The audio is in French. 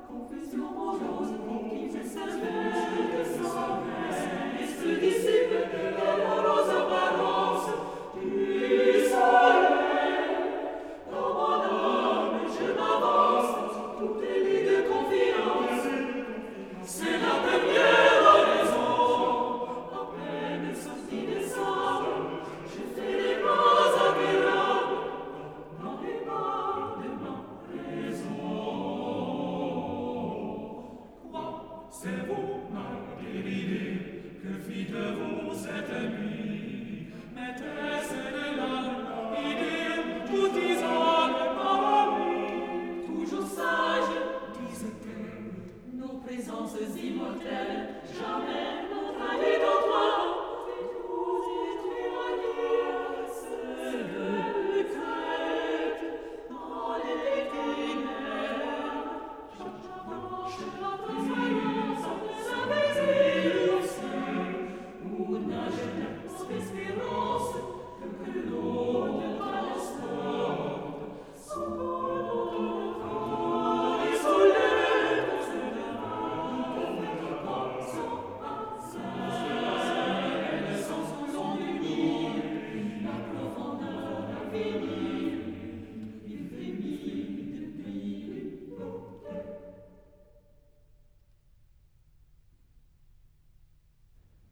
Confession morose qui fait servir de sang et se dissipe dans l'amoureuse apparence du soleil. Dans mon âme, je m'avance, tout est lit de confiance. C'est la première raison. À peine sorti des sables, je fais les pas agréables dans les pas de ma raison. C'est vous, malgré l'idée que fit de vous cette nuit, maîtresse de l'âme, idée tout tisane par lui. Toujours sage, disait-elle, nos présences immortelles, jamais n'ont trahi